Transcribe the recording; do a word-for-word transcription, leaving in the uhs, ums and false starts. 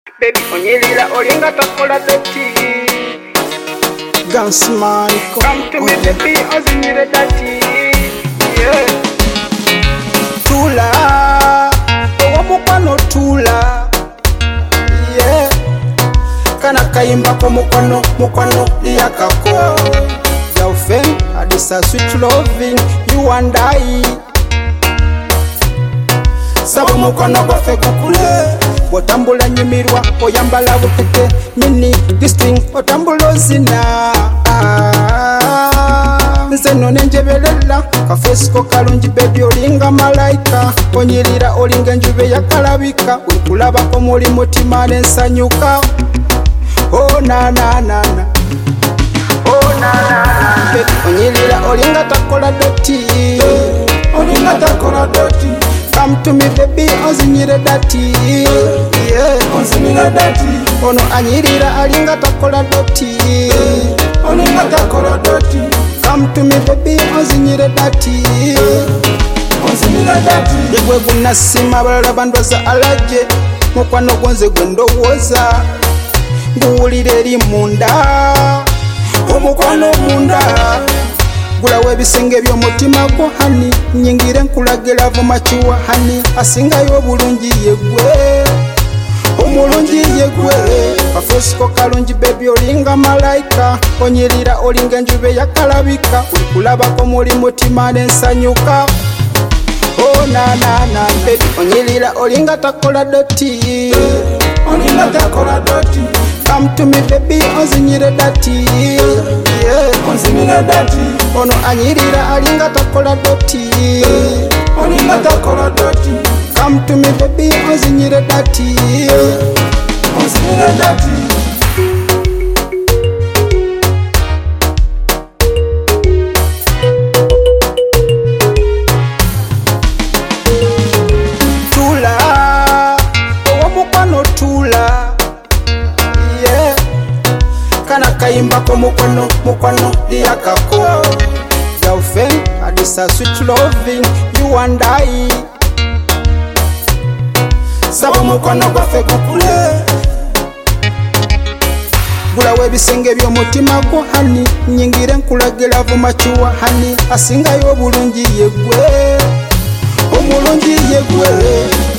Baby onyelera olinga takola doti Dance man, come to me baby ozinyire dati yeah. Tula owa mukwano tula yeah. Kana kayimba ko mukwano mukwano liyakako Girlfriend, adisa sweet loving you and I Sabo mukwano gwafe kukule Otambula nyimirwa oyambala bukete mini this thing otambula ozina ah, nze none njebelela kafesiko kalungi baby olinga malaika onyirira olinga enjube yakalabika ulikulabako muli mutima nensanyuka oh na na na na oh na na na baby onyirira olinga takola doti olinga takola doti Come to me baby ozinyire dati yeah. Ozinyire dati Ono anyirira alinga takola doti Olinga takola doti Come to me baby ozinyire dati Ozinyire dati Yegwe gunasima balala bandwaza alaje Mukwano gwenze gwendowoza Nguwulire eri munda Omukwano munda Gulawe bisenge by'omutima gwo hani nyingire nkulagira vumachiwa hani asingayo obulungi yegwe omulungi yegwe kafesiko kalungi baby olinga malaika onyirira olinga enjube yakalabika ulikulabako muli mutima nensanyuka oh na na na baby onyirira olinga takola doti olinga takola doti Come to me baby ozinyire dati yeah. Ozinyire dati Ono anyirira alinga takola doti Olinga takola doti Come to me baby ozinyire dati yeah. Ozinyire dati Tula owa mukwano tula Kana kayimba ko mukwano mukwano liyakako Girlfriend, adisa sweet loving you and I Sabo mukwano gwafe kukule Gulawe bisenge by'omutima gwo hani nyingire nkulagira vumachiwa hani asingayo obulungi yegwe omulungi yegwe